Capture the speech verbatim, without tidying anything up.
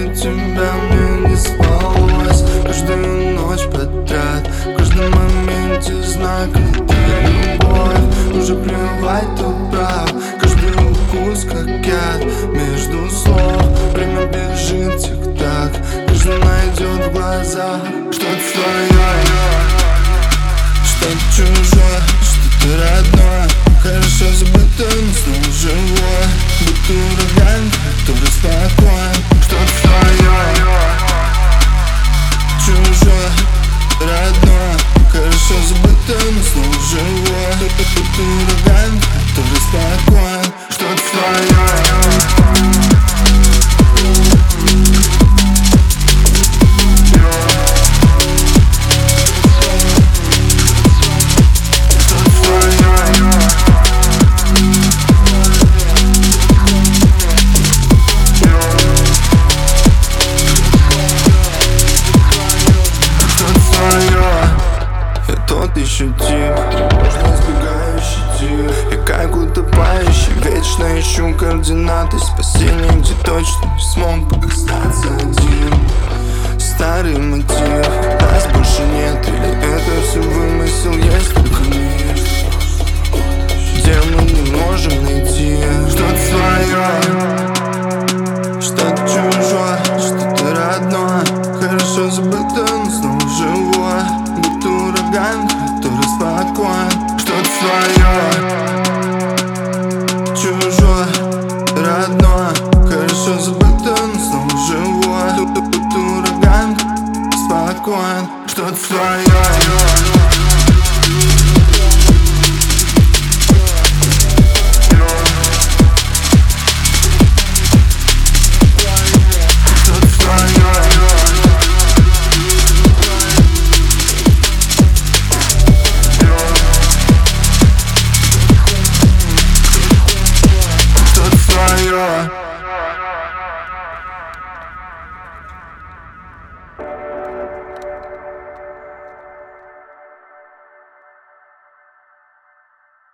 без тебя мне не спалось. Каждую ночь подряд, в каждом моменте знак, это любовь. Уже плевать, кто прав, каждый укус как яд между слов. Время бежит тик-так, каждый найдет в глазах, что